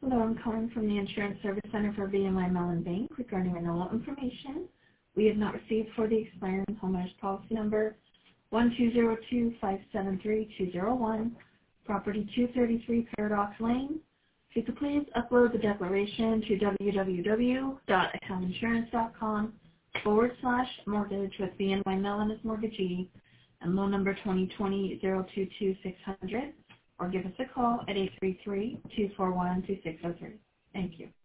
Hello, I'm calling from the Insurance Service Center for BNY Mellon Bank regarding renewal information. We have not received for the expiring homeowners policy number 1202573-201, property 233 Paradox Lane. If you could please upload the declaration to www.accountinsurance.com/mortgage with BNY Mellon as mortgagee and loan number 2020-022-600, or give us a call at 833-241-2603. Thank you.